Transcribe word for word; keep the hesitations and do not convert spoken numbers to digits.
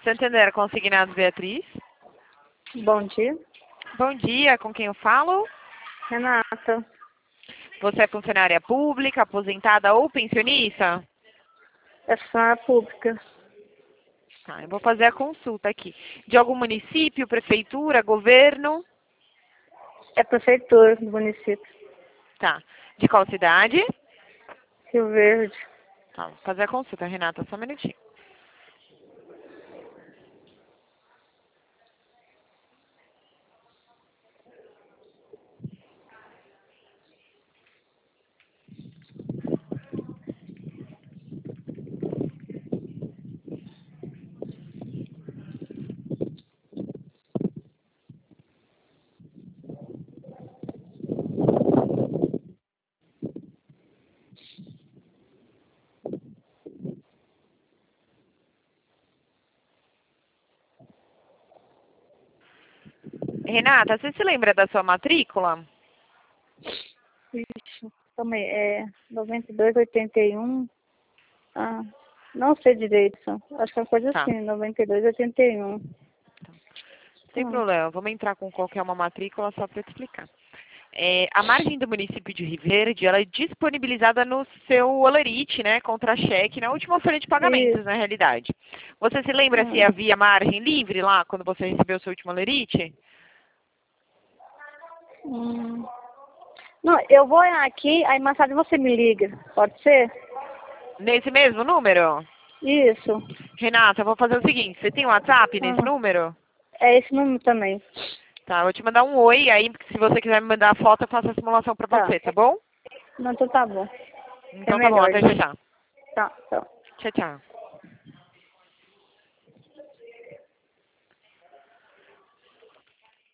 Santander Consignados, Beatriz. Bom dia. Bom dia, com quem eu falo? Renata. Você é funcionária pública, aposentada ou pensionista? É funcionária pública. Tá, eu vou fazer a consulta aqui. De algum município, prefeitura, governo? É prefeitura do município. Tá. De qual cidade? Rio Verde. Tá, vou fazer a consulta, Renata, só um minutinho. Renata, você se lembra da sua matrícula? Ixi, calma aí. É noventa e dois, oitenta e um. Ah, não sei direito. Acho que é uma coisa Tá. assim, noventa e dois, oitenta e um. Sem Hum. problema, vamos entrar com qualquer uma matrícula só para te explicar. É, a margem do município de Rio Verde, ela é disponibilizada no seu olerite, né, contra-cheque, na última folha de pagamentos, Isso. na realidade. Você se lembra se Hum. havia margem livre lá, quando você recebeu o seu último olerite? Hum. Não, eu vou olhar aqui, aí mais tarde você me liga. Pode ser? Nesse mesmo número? Isso. Renata, eu vou fazer o seguinte, você tem um WhatsApp nesse Hum. número? É esse número também. Tá, eu vou te mandar um oi, aí se você quiser me mandar a foto, eu faço a simulação pra Tá. você, tá bom? Não, então tá bom. É Então tá bom, melhor. até já já. Tá, tá. Tchau, tchau.